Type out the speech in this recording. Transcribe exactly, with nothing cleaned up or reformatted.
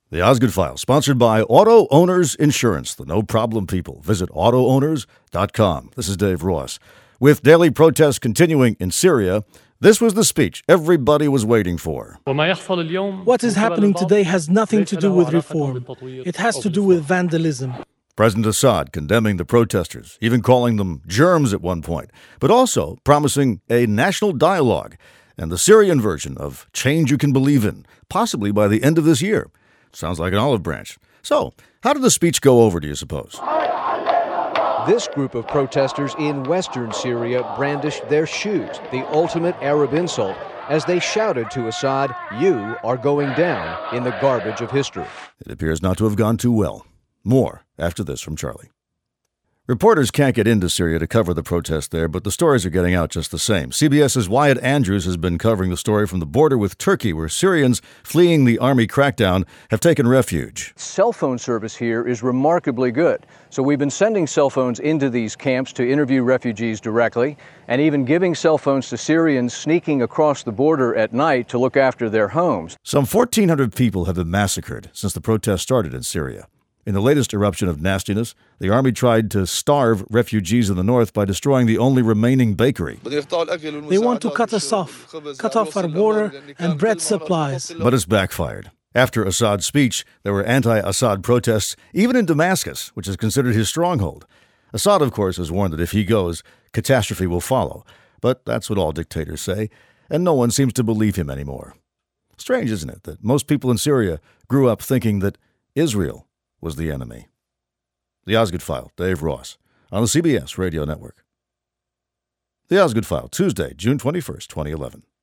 The Osgood File, sponsored by Auto Owners Insurance, the no-problem people. Visit auto owners dot com. This is Dave Ross. With daily protests continuing in Syria, this was the speech everybody was waiting for. What is happening today has nothing to do with reform. It has to do with vandalism. President Assad condemning the protesters, even calling them germs at one point, but also promising a national dialogue and the Syrian version of change you can believe in, possibly by the end of this year. Sounds like an olive branch. So, how did the speech go over, do you suppose? This group of protesters in western Syria brandished their shoes, the ultimate Arab insult, as they shouted to Assad, "You are going down in the garbage of history." It appears not to have gone too well. More after this from Charlie. Reporters can't get into Syria to cover the protest there, but the stories are getting out just the same. CBS's Wyatt Andrews has been covering the story from the border with Turkey, where Syrians fleeing the army crackdown have taken refuge. Cell phone service here is remarkably good. So we've been sending cell phones into these camps to interview refugees directly, and even giving cell phones to Syrians sneaking across the border at night to look after their homes. Some fourteen hundred people have been massacred since the protests started in Syria. In the latest eruption of nastiness, the army tried to starve refugees in the north by destroying the only remaining bakery. They want to cut us off, cut off our water and bread supplies. But it's backfired. After Assad's speech, there were anti-Assad protests, even in Damascus, which is considered his stronghold. Assad, of course, has warned that if he goes, catastrophe will follow. But that's what all dictators say, and no one seems to believe him anymore. Strange, isn't it, that most people in Syria grew up thinking that Israel was the enemy. The Osgood File, Dave Ross, on the C B S Radio Network. The Osgood File, Tuesday, June twenty-first, twenty eleven.